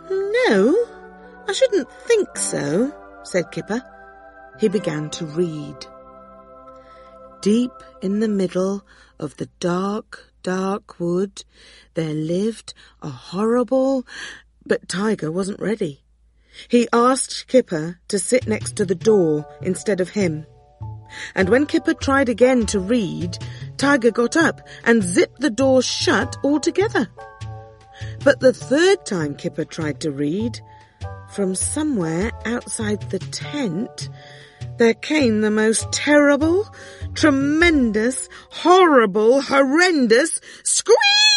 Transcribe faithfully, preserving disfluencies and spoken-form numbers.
No, I shouldn't think so, said Kipper. He began to read. Deep in the middle of the dark, dark wood, there lived a horrible... But Tiger wasn't ready. He asked Kipper to sit next to the door instead of him. And when Kipper tried again to read, Tiger got up and zipped the door shut altogether. But the third time Kipper tried to read, from somewhere outside the tent, there came the most terrible, tremendous, horrible, horrendous squeak!